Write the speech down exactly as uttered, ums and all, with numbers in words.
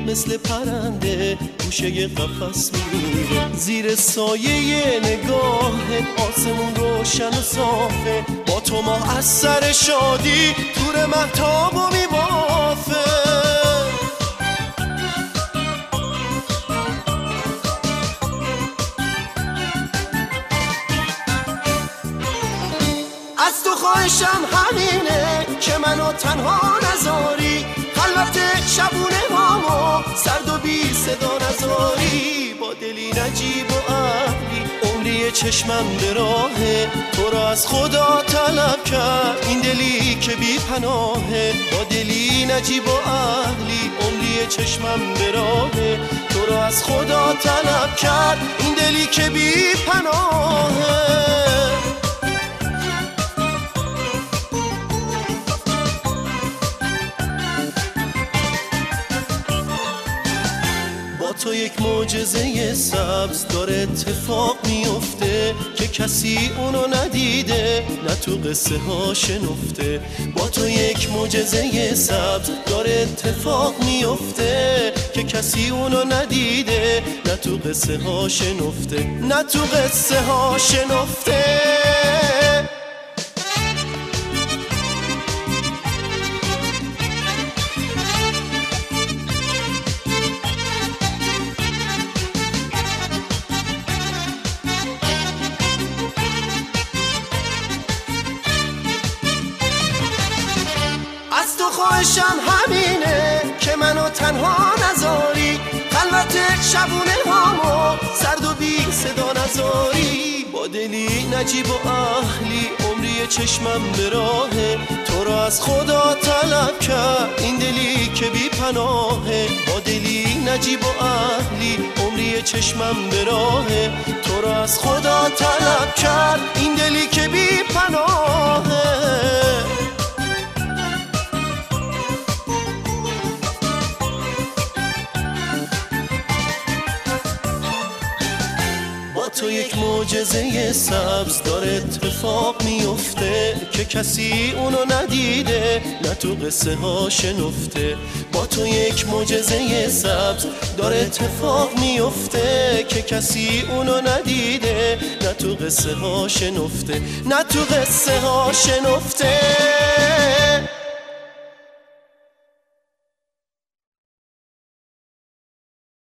مثل پرنده گوشه قفس میره. زیر سایه نگاهت آسمون روشن و صافه، با تو ماه از سر شادی تور مهتابو میبافه. از تو خواهشم همینه که منو تنها نذاری، خلوت شبونه هامو سرد و بی صدا نذاری. با دلی نجیب و اهلی عمری چشمم به راهه، تو را از خدا طلب کرد این دلی که بی پناهه. با دلی نجیب و اهلی عمری چشمم به راهه، تو را از خدا طلب کرد این دلی که بی پناهه. تو یک معجزه سبز داره اتفاق میفته که کسی اونو ندیده نه تو قصه ها شنفته. با تو یک معجزه سبز داره اتفاق میفته که کسی اونو ندیده نه تو قصه ها شنفته، نه تو قصه ها شنفته. از تو خواهشم همینه که منو تنها نذاری، خلوت شبونه هامو سرد و بی صدا نذاری. با دلی نجیب و اهلی عمری چشمم به راهه، تو را از خدا طلب کرد این دلی که بی پناهه. با دلی نجیب و اهلی عمری چشمم به راهه، تو را از خدا طلب کرد این دلی که بی پناهه. تو یک معجزه سبز داره اتفاق میفته که کسی اونو ندیده نه تو قصه ها شنفته. با تو یک معجزه سبز داره اتفاق میفته که کسی اونو ندیده نه تو قصه ها شنفته، نه تو قصه ها شنفته.